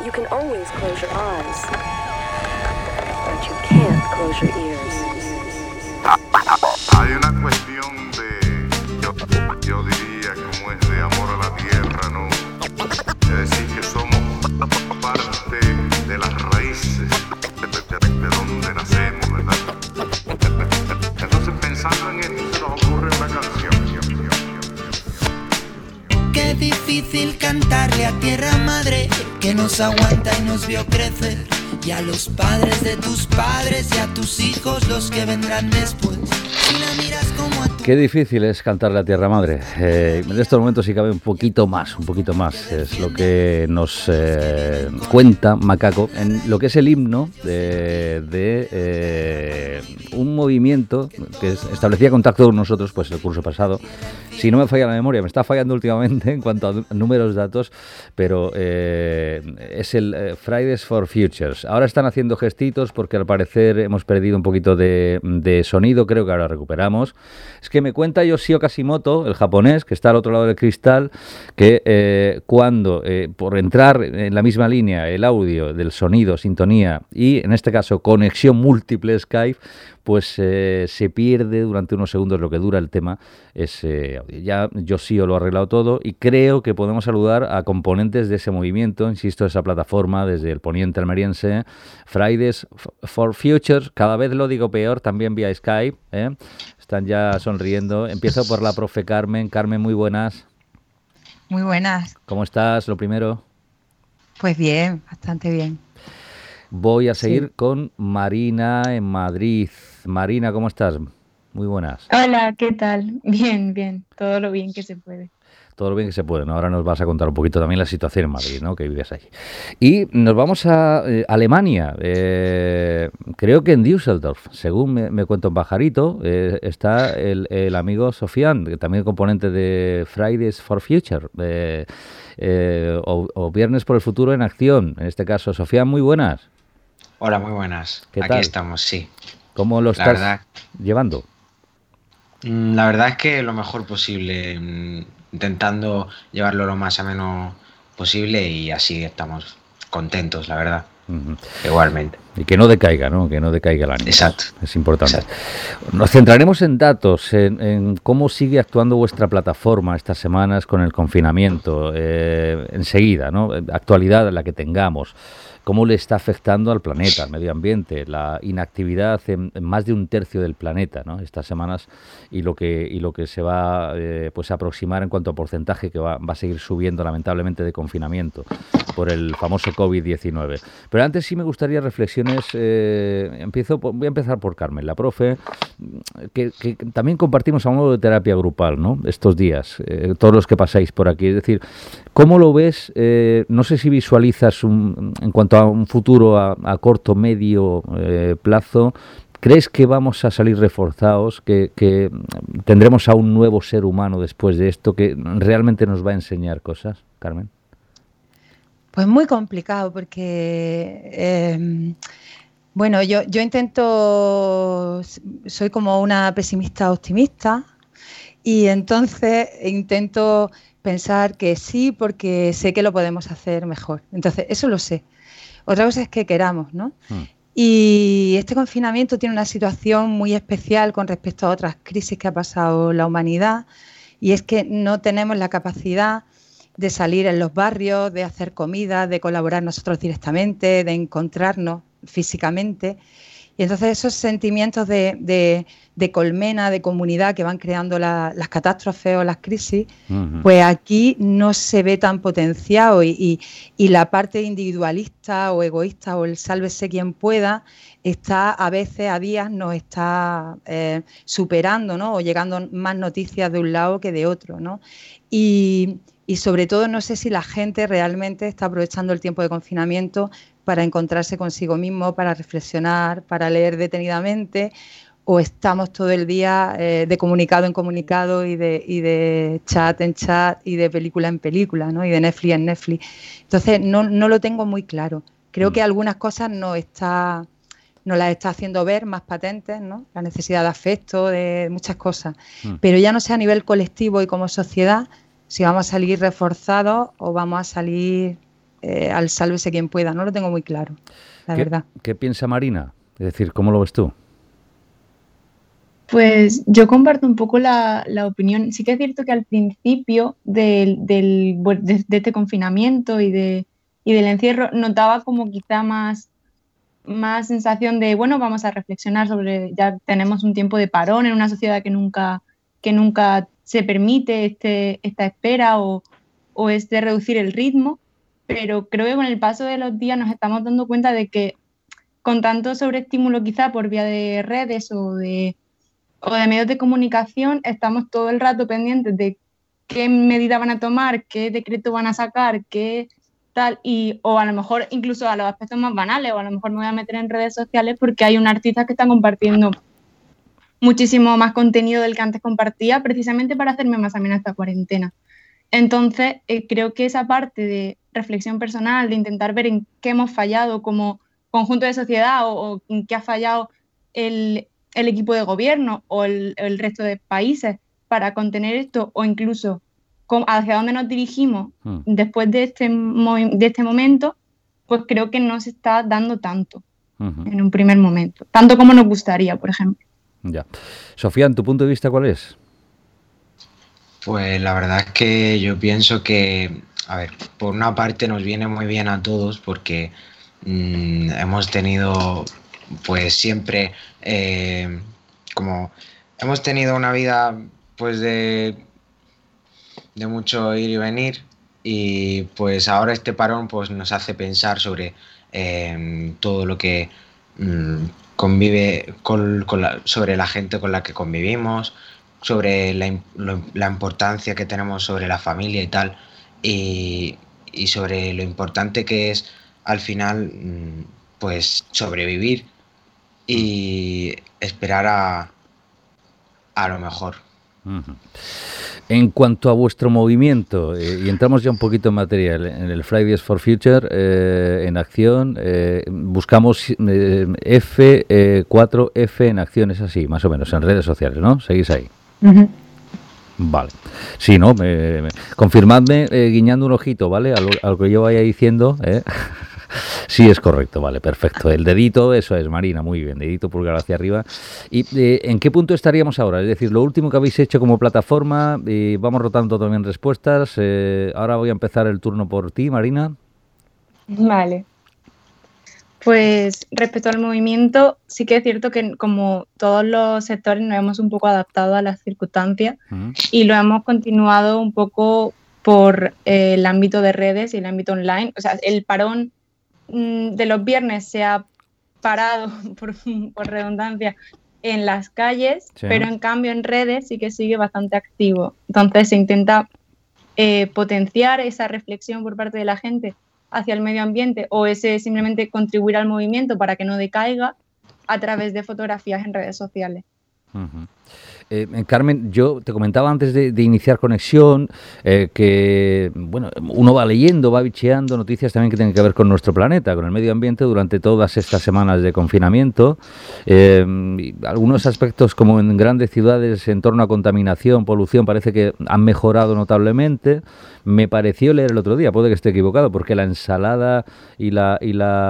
You can always close your eyes, but you can't close your ears. Hay una cuestión yo diría, como es de amor a la tierra, ¿no? Es decir, que somos parte de las raíces de donde nacemos, ¿verdad? Entonces, pensando en esto, se nos ocurre una canción. Qué difícil cantarle a tierra madre que nos aguanta y nos vio crecer, y a los padres de tus padres y a tus hijos los que vendrán después. Si la miras como a tu... Qué difícil es cantarle a tierra madre. En estos momentos sí cabe un poquito más. Es lo que nos cuenta Macaco en lo que es el himno de un movimiento que establecía contacto con nosotros pues el curso pasado. Si no me falla la memoria, me está fallando últimamente en cuanto a números, datos, pero es el Fridays for Futures. Ahora están haciendo gestitos porque al parecer hemos perdido un poquito de sonido, creo que ahora recuperamos. Es que me cuenta Yoshio Kashimoto, el japonés, que está al otro lado del cristal, que cuando por entrar en la misma línea el audio del sonido, sintonía y en este caso conexión múltiple Skype, pues se pierde durante unos segundos lo que dura el tema ese audio. Ya Yoshio lo ha arreglado todo y creo que podemos saludar a componentes de ese movimiento, insisto, esa plataforma desde el poniente almeriense, Fridays for Futures, cada vez lo digo peor, también vía Skype, están ya sonriendo. Empiezo por la profe Carmen. Carmen, muy buenas. Muy buenas. ¿Cómo estás, lo primero? Pues bien, bastante bien. Voy a seguir con Marina en Madrid. Marina, ¿cómo estás? Muy buenas. Hola, ¿qué tal? Bien, bien. Todo lo bien que se puede. Todo lo bien que se puede, ¿no? Ahora nos vas a contar un poquito también la situación en Madrid, ¿no? Que vives allí. Y nos vamos a Alemania. Creo que en Düsseldorf, según me cuenta un pajarito, está el amigo Sofian, que también es componente de Fridays for Future, o Viernes por el Futuro en Acción. En este caso, Sofian, muy buenas. Hola, muy buenas. ¿Qué Aquí tal? estamos, sí. ¿Cómo lo estás llevando? La verdad es que lo mejor posible, intentando llevarlo lo más ameno posible y así estamos contentos, la verdad. Uh-huh. Igualmente. Y que no decaiga, ¿no? Que no decaiga el ánimo. Exacto. Es importante. Exacto. Nos centraremos en datos, en cómo sigue actuando vuestra plataforma estas semanas con el confinamiento. Enseguida, ¿no? Actualidad la que tengamos. ¿Cómo le está afectando al planeta, al medio ambiente, la inactividad en más de un tercio del planeta, ¿no? Estas semanas y lo que se va pues a aproximar en cuanto a porcentaje que va a seguir subiendo lamentablemente de confinamiento por el famoso COVID-19. Pero antes sí me gustaría reflexiones. Voy a empezar por Carmen, la profe, que también compartimos a modo de terapia grupal, ¿no? Estos días, todos los que pasáis por aquí. Es decir, ¿cómo lo ves? No sé si visualizas en cuanto a un futuro a corto, medio plazo. ¿Crees que vamos a salir reforzados, que tendremos a un nuevo ser humano después de esto, que realmente nos va a enseñar cosas, Carmen? Pues muy complicado porque, bueno, yo intento, soy como una pesimista optimista y entonces intento pensar que sí porque sé que lo podemos hacer mejor. Entonces, eso lo sé. Otra cosa es que queramos, ¿no? Y este confinamiento tiene una situación muy especial con respecto a otras crisis que ha pasado la humanidad, y es que no tenemos la capacidad de salir en los barrios, de hacer comida, de colaborar nosotros directamente, de encontrarnos físicamente. Y entonces esos sentimientos de colmena, de comunidad que van creando las catástrofes o las crisis, pues aquí no se ve tan potenciado y la parte individualista o egoísta o el sálvese quien pueda está a veces, a días, nos está superando, ¿no? O llegando más noticias de un lado que de otro, ¿no? Y sobre todo no sé si la gente realmente está aprovechando el tiempo de confinamiento para encontrarse consigo mismo, para reflexionar, para leer detenidamente, o estamos todo el día de comunicado en comunicado y de chat en chat y de película en película, ¿no? Y de Netflix en Netflix. Entonces no lo tengo muy claro. Creo que algunas cosas nos las está haciendo ver más patentes, ¿no? La necesidad de afecto, de muchas cosas. Pero ya no sé a nivel colectivo y como sociedad si vamos a salir reforzados o vamos a salir al sálvese quien pueda. No lo tengo muy claro, la verdad. ¿Qué piensa Marina? Es decir, ¿cómo lo ves tú? Pues yo comparto un poco la opinión. Sí que es cierto que al principio de este confinamiento y del encierro notaba como quizá más sensación de, bueno, vamos a reflexionar sobre, ya tenemos un tiempo de parón en una sociedad que nunca se permite esta espera o este reducir el ritmo, pero creo que con el paso de los días nos estamos dando cuenta de que con tanto sobreestímulo quizá por vía de redes o de medios de comunicación, estamos todo el rato pendientes de qué medida van a tomar, qué decreto van a sacar, qué tal, o a lo mejor incluso a los aspectos más banales, o a lo mejor me voy a meter en redes sociales porque hay un artista que está compartiendo muchísimo más contenido del que antes compartía, precisamente para hacerme más amena esta cuarentena. Entonces, creo que esa parte de reflexión personal, de intentar ver en qué hemos fallado como conjunto de sociedad o en qué ha fallado el equipo de gobierno o el resto de países para contener esto, o incluso hacia dónde nos dirigimos después de este momento, pues creo que no se está dando tanto en un primer momento, tanto como nos gustaría, por ejemplo. Ya. Sofía, ¿en tu punto de vista cuál es? Pues la verdad es que yo pienso que, a ver, por una parte nos viene muy bien a todos porque hemos tenido, pues siempre, como hemos tenido una vida, pues de mucho ir y venir, y pues ahora este parón pues nos hace pensar sobre todo lo que convive sobre la gente con la que convivimos, sobre la importancia que tenemos sobre la familia y tal, y sobre lo importante que es al final pues sobrevivir y esperar a lo mejor. En cuanto a vuestro movimiento, y entramos ya un poquito en materia, en el Fridays for Future en acción, buscamos F4F en acción, es así, más o menos, en redes sociales, ¿no? ¿Seguís ahí? Uh-huh. Vale. Sí, ¿no? Confirmadme guiñando un ojito, ¿vale? A lo que yo vaya diciendo, Sí, es correcto, vale, perfecto. El dedito, eso es, Marina, muy bien, dedito pulgar hacia arriba. ¿Y en qué punto estaríamos ahora? Es decir, lo último que habéis hecho como plataforma, vamos rotando también respuestas. Ahora voy a empezar el turno por ti, Marina. Vale. Pues respecto al movimiento, sí que es cierto que como todos los sectores nos hemos un poco adaptado a las circunstancias y lo hemos continuado un poco por el ámbito de redes y el ámbito online. O sea, el parón de los viernes se ha parado, por redundancia, en las calles, sí, pero en cambio en redes sí que sigue bastante activo. Entonces se intenta potenciar esa reflexión por parte de la gente hacia el medio ambiente o ese simplemente contribuir al movimiento para que no decaiga a través de fotografías en redes sociales. Uh-huh. Carmen, yo te comentaba antes de iniciar conexión que, bueno, uno va leyendo, va bicheando noticias también que tienen que ver con nuestro planeta, con el medio ambiente durante todas estas semanas de confinamiento. Algunos aspectos como en grandes ciudades en torno a contaminación, polución, parece que han mejorado notablemente. Me pareció leer el otro día, puede que esté equivocado, porque la ensalada y la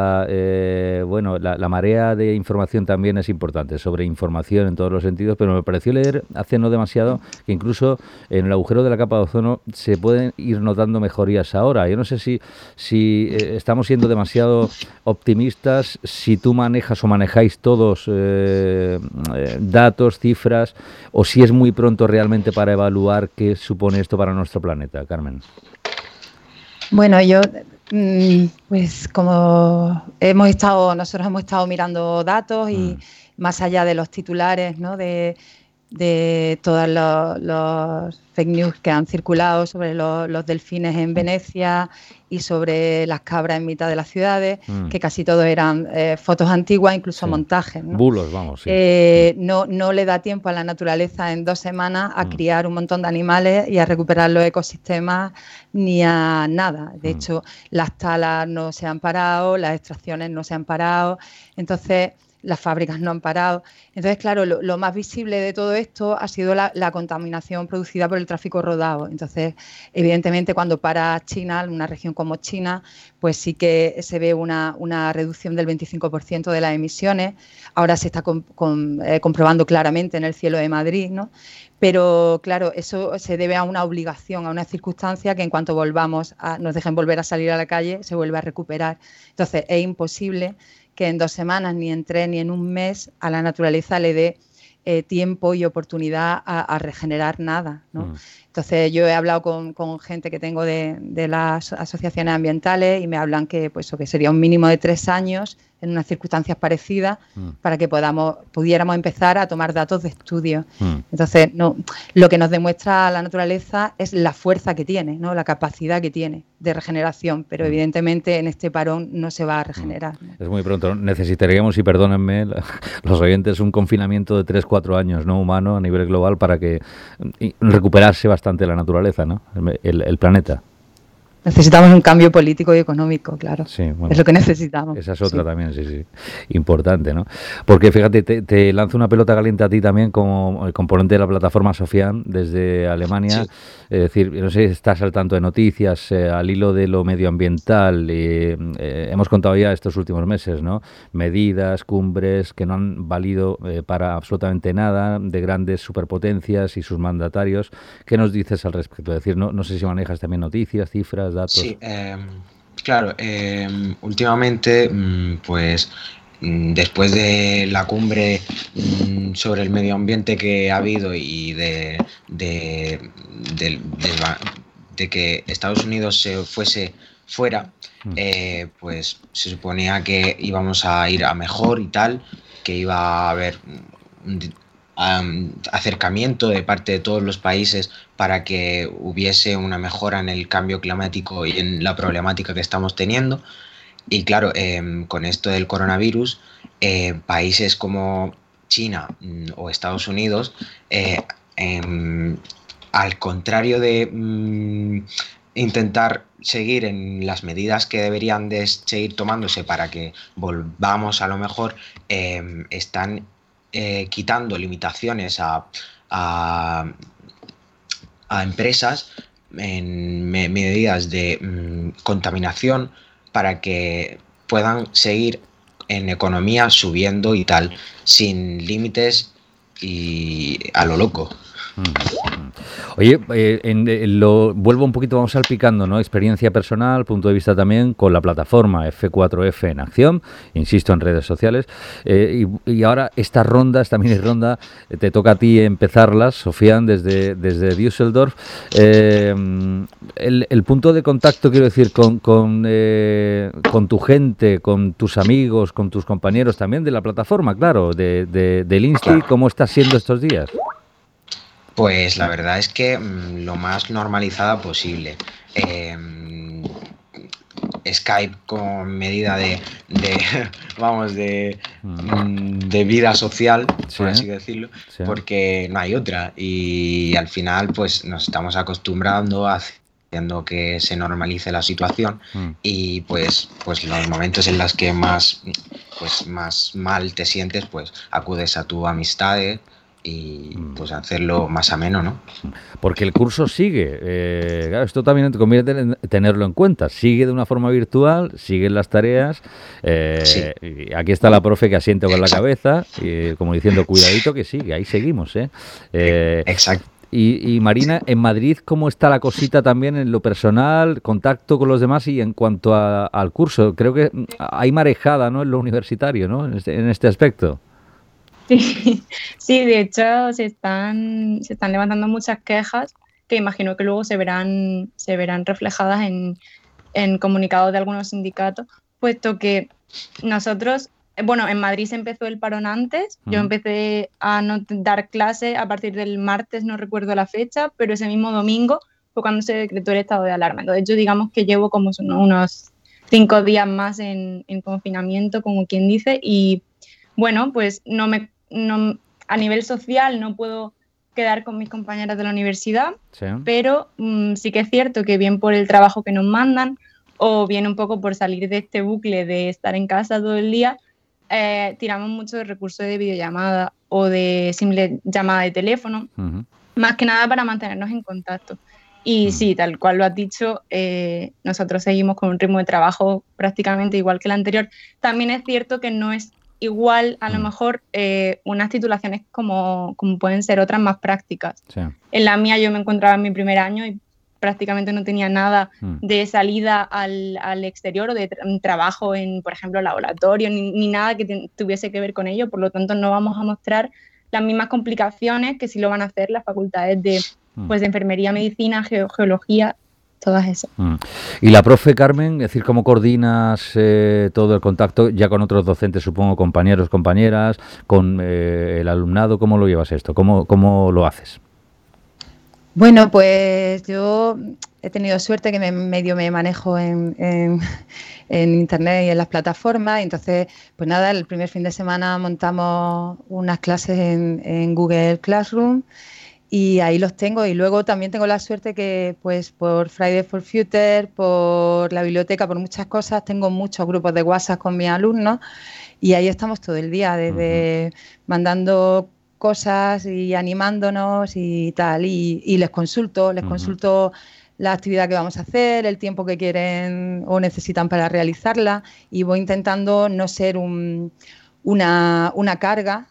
marea de información también es importante, sobre información en todos los sentidos, pero me pareció leer hace no demasiado que incluso en el agujero de la capa de ozono se pueden ir notando mejorías ahora. Yo no sé si estamos siendo demasiado optimistas, si tú manejas o manejáis todos datos, cifras, o si es muy pronto realmente para evaluar qué supone esto para nuestro planeta, Carmen. Bueno, yo, pues como nosotros hemos estado mirando datos y más allá de los titulares, ¿no? de todos los fake news que han circulado sobre los delfines en Venecia y sobre las cabras en mitad de las ciudades, que casi todo eran fotos antiguas, incluso montajes, ¿no? Bulos, vamos. Sí. No le da tiempo a la naturaleza en 2 semanas a criar un montón de animales y a recuperar los ecosistemas ni a nada. De hecho, las talas no se han parado, las extracciones no se han parado. Entonces, las fábricas no han parado. Entonces, claro, lo más visible de todo esto ha sido la contaminación producida por el tráfico rodado. Entonces, evidentemente, cuando para China, una región como China, pues sí que se ve una reducción del 25% de las emisiones. Ahora se está comprobando claramente en el cielo de Madrid, ¿no? Pero, claro, eso se debe a una obligación, a una circunstancia que en cuanto nos dejen volver a salir a la calle, se vuelve a recuperar. Entonces, es imposible que en 2 semanas, ni en 3, ni en un mes, a la naturaleza le dé tiempo y oportunidad a regenerar nada, ¿no? Entonces, yo he hablado con gente que tengo de las asociaciones ambientales y me hablan que sería un mínimo de 3 años en unas circunstancias parecidas para que pudiéramos empezar a tomar datos de estudio. Entonces, lo que nos demuestra la naturaleza es la fuerza que tiene, ¿no? La capacidad que tiene de regeneración, pero evidentemente en este parón no se va a regenerar, ¿no? Es muy pronto. Necesitaríamos, y perdónenme los oyentes, un confinamiento de 3-4 años, ¿no? Humano a nivel global para que recuperarse bastante la naturaleza, ¿no? El planeta. Necesitamos un cambio político y económico, claro. Sí, bueno, es lo que necesitamos. Esa es otra también, sí. Importante, ¿no? Porque fíjate, te lanzo una pelota caliente a ti también como componente de la plataforma Sofian desde Alemania. Sí. Es decir, no sé si estás al tanto de noticias, al hilo de lo medioambiental. Hemos contado ya estos últimos meses, ¿no? Medidas, cumbres que no han valido para absolutamente nada, de grandes superpotencias y sus mandatarios. ¿Qué nos dices al respecto? Es decir, no sé si manejas también noticias, cifras, datos. Sí, claro. Últimamente, pues después de la cumbre sobre el medio ambiente que ha habido y de que Estados Unidos se fuese fuera, pues se suponía que íbamos a ir a mejor y tal, que iba a haber acercamiento de parte de todos los países para que hubiese una mejora en el cambio climático y en la problemática que estamos teniendo. Y claro, con esto del coronavirus, países como China o Estados Unidos, al contrario de intentar seguir en las medidas que deberían de seguir tomándose para que volvamos a lo mejor, están quitando limitaciones a empresas en medidas de contaminación para que puedan seguir en economía subiendo y tal, sin límites y a lo loco. Oye, lo vuelvo un poquito, vamos salpicando, ¿no? Experiencia personal, punto de vista también con la plataforma F4F en acción, insisto, en redes sociales. Y ahora esta mini ronda, te toca a ti empezarlas, Sofian, desde Düsseldorf. El punto de contacto, quiero decir, con tu gente, con tus amigos, con tus compañeros también de la plataforma, claro, del Insti, ¿cómo está siendo estos días? Pues la verdad es que lo más normalizada posible. Skype como medida de vida social, por así decirlo, porque no hay otra. Y al final pues nos estamos acostumbrando a haciendo que se normalice la situación y pues los momentos en los que más mal te sientes, pues acudes a tu amistades y pues hacerlo más ameno, ¿no? Porque el curso sigue, claro, esto también te conviene tenerlo en cuenta, sigue de una forma virtual, siguen las tareas, Sí. y aquí está la profe que asiente con la cabeza, como diciendo, cuidadito que sigue, ahí seguimos, Exacto. Y Marina, en Madrid, ¿cómo está la cosita también en lo personal, contacto con los demás y en cuanto al curso? Creo que hay marejada, ¿no?, en lo universitario, ¿no?, en este aspecto. Sí, de hecho se están levantando muchas quejas que imagino que luego se verán reflejadas en comunicados de algunos sindicatos, puesto que nosotros, bueno, en Madrid se empezó el parón antes, yo empecé a no dar clases a partir del martes, no recuerdo la fecha, pero ese mismo domingo fue cuando se decretó el estado de alarma. Entonces yo digamos que llevo como unos 5 días más en confinamiento, como quien dice, y bueno, pues a nivel social no puedo quedar con mis compañeras de la universidad, sí, pero sí que es cierto que bien por el trabajo que nos mandan o bien un poco por salir de este bucle de estar en casa todo el día, tiramos mucho de recursos de videollamada o de simple llamada de teléfono, más que nada para mantenernos en contacto. Y sí, tal cual lo has dicho, nosotros seguimos con un ritmo de trabajo prácticamente igual que el anterior. También es cierto que no es igual, a lo mejor, unas titulaciones como pueden ser otras más prácticas. Sí. En la mía yo me encontraba en mi primer año y prácticamente no tenía nada de salida al exterior o de trabajo en, por ejemplo, laboratorio, ni nada que tuviese que ver con ello. Por lo tanto, no vamos a mostrar las mismas complicaciones que sí lo van a hacer las facultades de enfermería, medicina, geología, todas esas. Y la profe Carmen, es decir, ¿cómo coordinas todo el contacto ya con otros docentes, supongo, compañeros, compañeras, con el alumnado? ¿Cómo lo llevas esto? ¿Cómo lo haces? Bueno, pues yo he tenido suerte que medio me manejo en internet y en las plataformas, y entonces, pues nada, el primer fin de semana montamos unas clases en Google Classroom y ahí los tengo. Y luego también tengo la suerte que, pues por Fridays for Future, por la biblioteca, por muchas cosas, tengo muchos grupos de WhatsApp con mis alumnos y ahí estamos todo el día, desde mandando cosas y animándonos y tal, y les consulto la actividad que vamos a hacer, el tiempo que quieren o necesitan para realizarla, y voy intentando no ser una carga,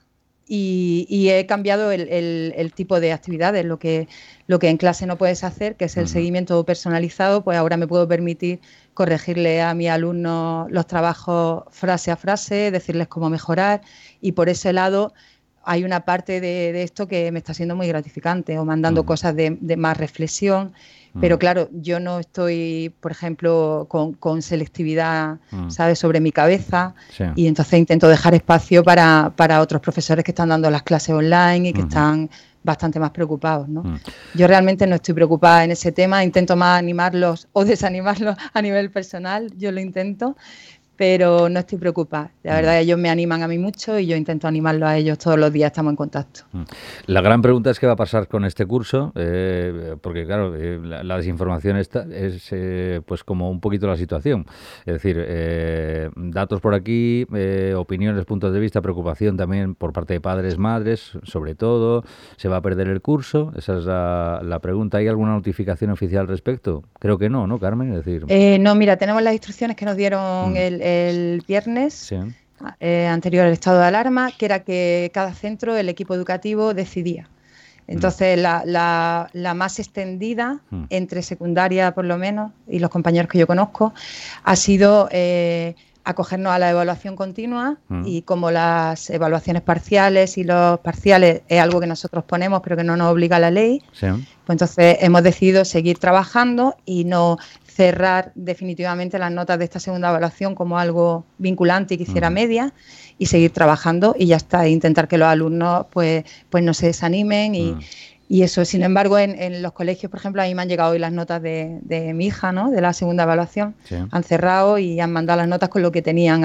y he cambiado el tipo de actividades, lo que en clase no puedes hacer, que es el seguimiento personalizado, pues ahora me puedo permitir corregirle a mis alumnos los trabajos frase a frase, decirles cómo mejorar, y por ese lado hay una parte de esto que me está siendo muy gratificante, o mandando cosas de más reflexión, pero claro, yo no estoy, por ejemplo, con selectividad, ¿sabes?, sobre mi cabeza, y entonces intento dejar espacio para otros profesores que están dando las clases online y que están bastante más preocupados, ¿no? Yo realmente no estoy preocupada en ese tema, intento más animarlos o desanimarlos a nivel personal, yo lo intento, pero no estoy preocupada. La verdad, ellos me animan a mí mucho y yo intento animarlos a ellos todos los días, estamos en contacto. La gran pregunta es qué va a pasar con este curso, porque claro, la desinformación es pues como un poquito la situación. Es decir, datos por aquí, opiniones, puntos de vista, preocupación también por parte de padres, madres, sobre todo. ¿Se va a perder el curso? Esa es la pregunta. ¿Hay alguna notificación oficial al respecto? Creo que no, ¿no, Carmen? Es decir... no, mira, tenemos las instrucciones que nos dieron el viernes anterior al estado de alarma, que era que cada centro, el equipo educativo, decidía. Entonces, la más extendida, entre secundaria por lo menos, y los compañeros que yo conozco, ha sido acogernos a la evaluación continua, y como las evaluaciones parciales y los parciales es algo que nosotros ponemos pero que no nos obliga la ley, pues entonces hemos decidido seguir trabajando y no cerrar definitivamente las notas de esta segunda evaluación como algo vinculante y que hiciera media, y seguir trabajando y ya está, e intentar que los alumnos pues no se desanimen y eso. Sin embargo, en los colegios, por ejemplo, a mí me han llegado hoy las notas de mi hija, ¿no?, de la segunda evaluación, han cerrado y han mandado las notas con lo que tenían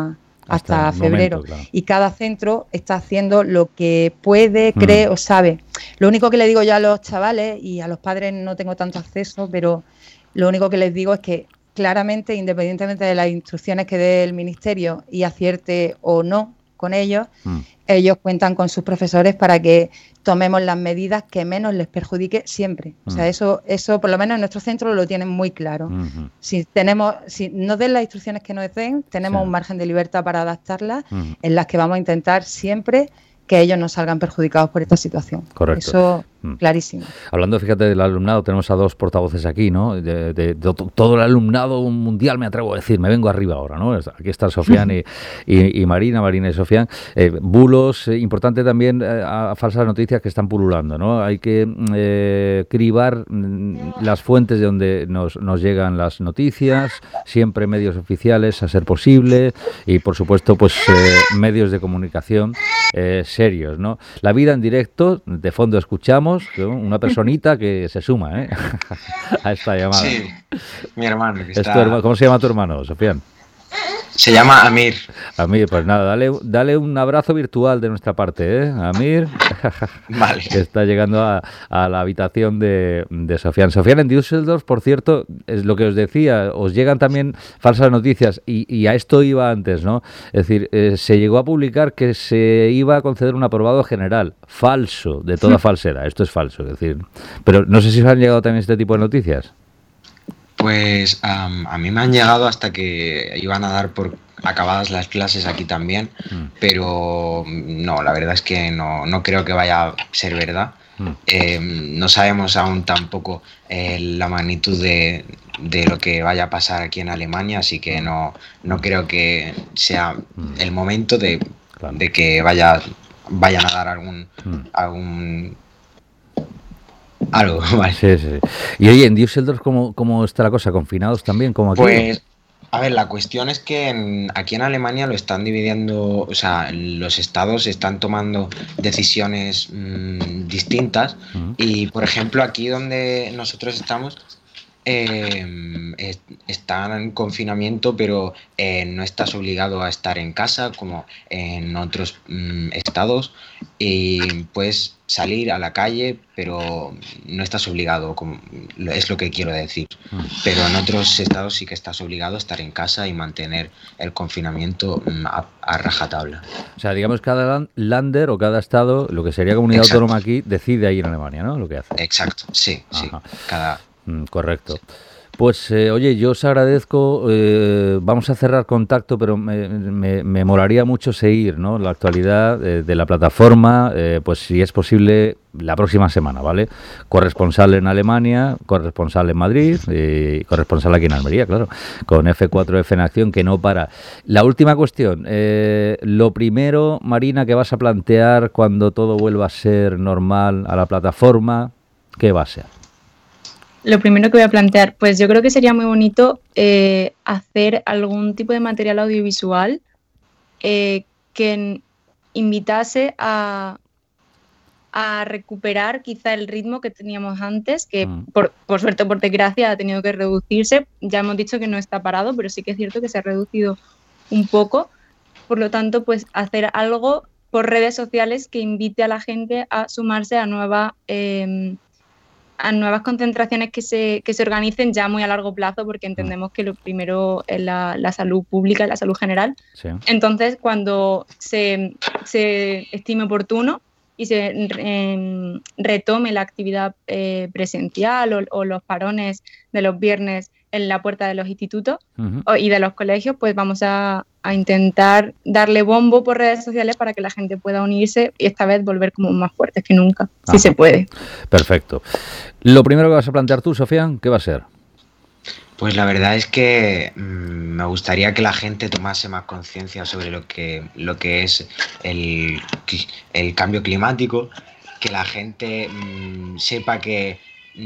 hasta febrero, momento, claro. Y cada centro está haciendo lo que puede, cree o sabe. Lo único que le digo yo a los chavales, y a los padres no tengo tanto acceso, pero lo único que les digo es que claramente, independientemente de las instrucciones que dé el ministerio y acierte o no con ellos, ellos cuentan con sus profesores para que tomemos las medidas que menos les perjudique siempre. O sea, eso por lo menos en nuestro centro lo tienen muy claro. Si nos den las instrucciones que nos den, tenemos un margen de libertad para adaptarlas, en las que vamos a intentar siempre que ellos no salgan perjudicados por esta situación. Correcto. Eso, clarísimo. Hablando, fíjate, del alumnado, tenemos a dos portavoces aquí, ¿no? De todo el alumnado mundial, me atrevo a decir, me vengo arriba ahora, ¿no? Aquí está Sofian y Marina y Sofian. Bulos, importante también, a falsas noticias que están pululando, ¿no? Hay que cribar las fuentes de donde nos llegan las noticias, siempre medios oficiales, a ser posible, y por supuesto, pues medios de comunicación serios, ¿no? La vida en directo, de fondo escuchamos una personita que se suma a esta llamada. Sí, mi hermano. ¿Cómo se llama tu hermano, Sofian? Se llama Amir. Amir, pues nada, dale un abrazo virtual de nuestra parte, ¿eh? Amir, Vale. que está llegando a la habitación de Sofian. Sofian, en Düsseldorf, por cierto, es lo que os decía, os llegan también falsas noticias y a esto iba antes, ¿no? Es decir, se llegó a publicar que se iba a conceder un aprobado general. Falso, de toda falsera. Esto es falso, es decir. Pero no sé si os han llegado también este tipo de noticias. Pues a mí me han llegado hasta que iban a dar por acabadas las clases aquí también, pero no, la verdad es que no creo que vaya a ser verdad. No sabemos aún tampoco la magnitud de lo que vaya a pasar aquí en Alemania, así que no creo que sea el momento de que vayan a dar algún algo, vale. Sí. Y oye, en Düsseldorf, ¿cómo está la cosa? ¿Confinados también, como aquí? Pues, a ver, la cuestión es que aquí en Alemania lo están dividiendo, o sea, los estados están tomando decisiones distintas y, por ejemplo, aquí donde nosotros estamos, están en confinamiento, pero no estás obligado a estar en casa como en otros estados y puedes salir a la calle, pero no estás obligado, es lo que quiero decir. Pero en otros estados sí que estás obligado a estar en casa y mantener el confinamiento a rajatabla. O sea, digamos, cada lander o cada estado, lo que sería comunidad autónoma aquí, decide ahí en Alemania, ¿no? Lo que hace. Exacto, sí. Correcto. Pues, oye, yo os agradezco, vamos a cerrar contacto, pero me molaría mucho seguir, ¿no?, la actualidad de la plataforma, pues si es posible, la próxima semana, ¿vale? Corresponsal en Alemania, corresponsal en Madrid y corresponsal aquí en Almería, claro, con F4F en acción, que no para. La última cuestión, lo primero, Marina, que vas a plantear cuando todo vuelva a ser normal a la plataforma, ¿qué va a ser? Lo primero que voy a plantear, pues yo creo que sería muy bonito hacer algún tipo de material audiovisual que invitase a recuperar quizá el ritmo que teníamos antes, que por suerte o por desgracia ha tenido que reducirse. Ya hemos dicho que no está parado, pero sí que es cierto que se ha reducido un poco. Por lo tanto, pues hacer algo por redes sociales que invite a la gente a sumarse a nuevas concentraciones que se organicen ya muy a largo plazo, porque entendemos que lo primero es la salud pública, la salud general. Sí. Entonces, cuando se estime oportuno y se retome la actividad presencial o los parones de los viernes en la puerta de los institutos y de los colegios, pues vamos a intentar darle bombo por redes sociales para que la gente pueda unirse y esta vez volver como más fuertes que nunca, si se puede. Perfecto. Lo primero que vas a plantear tú, Sofía, ¿qué va a ser? Pues la verdad es que me gustaría que la gente tomase más conciencia sobre lo que es el cambio climático, que la gente sepa que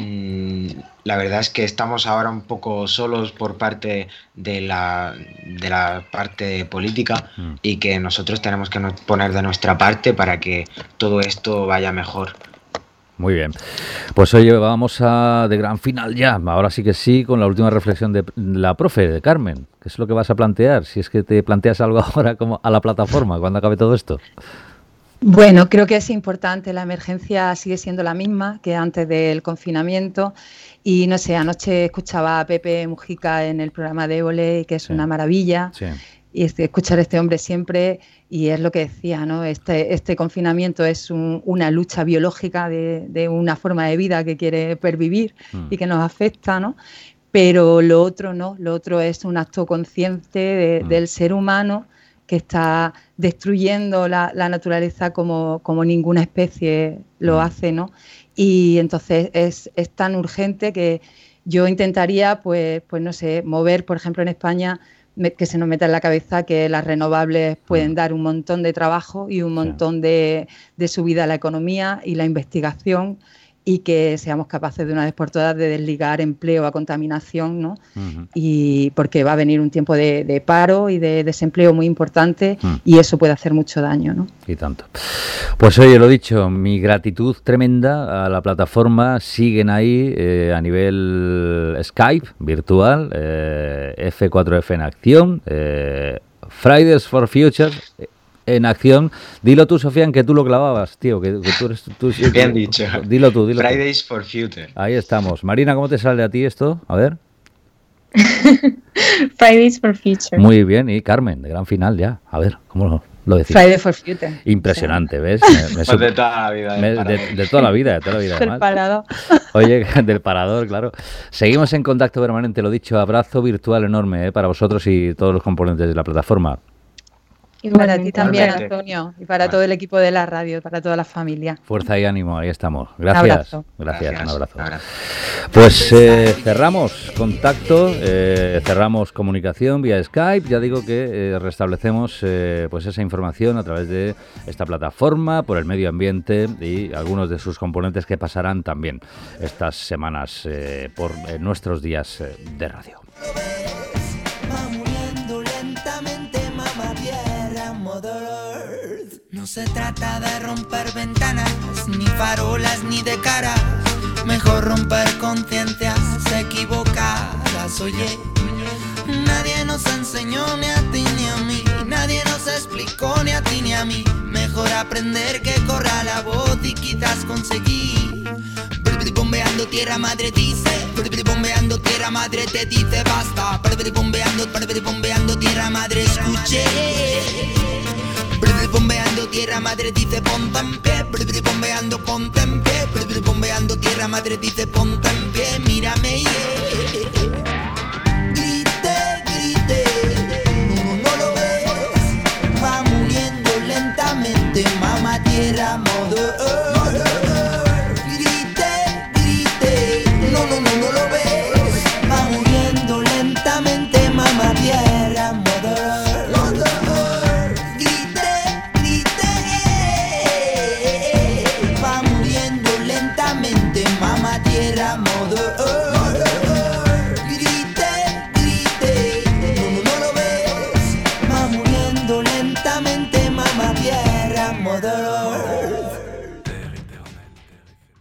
la verdad es que estamos ahora un poco solos por parte de la parte política y que nosotros tenemos que poner de nuestra parte para que todo esto vaya mejor. Muy bien. Pues oye, vamos de gran final ya. Ahora sí que sí, con la última reflexión de la profe, de Carmen. ¿Qué es lo que vas a plantear? Si es que te planteas algo ahora como a la plataforma, cuando acabe todo esto. Bueno, creo que es importante. La emergencia sigue siendo la misma que antes del confinamiento. Y no sé, anoche escuchaba a Pepe Mujica en el programa de Évole, que es una maravilla. Sí. Y escuchar a este hombre siempre, y es lo que decía, ¿no? Este confinamiento es una lucha biológica de una forma de vida que quiere pervivir y que nos afecta, ¿no? Pero lo otro no, lo otro es un acto consciente del ser humano que está destruyendo la naturaleza como ninguna especie lo hace, ¿no? Y entonces es tan urgente que yo intentaría, pues no sé, mover, por ejemplo, en España, que se nos meta en la cabeza que las renovables pueden dar un montón de trabajo y un montón de subida a la economía y la investigación, y que seamos capaces de una vez por todas de desligar empleo a contaminación, ¿no? Y porque va a venir un tiempo de paro y de desempleo muy importante y eso puede hacer mucho daño, ¿no? Y tanto. Pues oye, lo dicho, mi gratitud tremenda a la plataforma. Siguen ahí a nivel Skype virtual, F4F en acción, Fridays for Future en acción. Dilo tú, Sofía, que tú lo clavabas, tío, que tú eres... Bien dicho. Dilo tú. Fridays for Future. Ahí estamos. Marina, ¿cómo te sale a ti esto? A ver. Fridays for Future. Muy bien. Y Carmen, de gran final ya. A ver, ¿cómo lo decís? Fridays for Future. Impresionante, ¿ves? Pues de toda la vida. De toda la vida. Del parador. Oye, del parador, claro. Seguimos en contacto permanente, lo dicho. Abrazo virtual enorme para vosotros y todos los componentes de la plataforma. Y para ti también, Antonio, y para todo el equipo de la radio, para toda la familia. Fuerza y ánimo, ahí estamos. Gracias. Gracias. Un abrazo. Pues cerramos contacto, cerramos comunicación vía Skype. Ya digo que restablecemos pues esa información a través de esta plataforma, por el medio ambiente y algunos de sus componentes que pasarán también estas semanas por nuestros días de radio. No se trata de romper ventanas, ni farolas, ni de caras. Mejor romper conciencias equivocadas. Oye, nadie nos enseñó ni a ti ni a mí. Nadie nos explicó ni a ti ni a mí. Mejor aprender que corra la voz y quizás conseguir. Bombeando tierra madre dice, bombeando tierra madre te dice basta. Bombeando tierra madre escuché. Bombeando tierra madre dice ponte en pie. Bombeando ponte en pie. Bombeando tierra madre dice ponte en pie. Mírame, grite, no lo ves. Va muriendo lentamente, mamá tierra,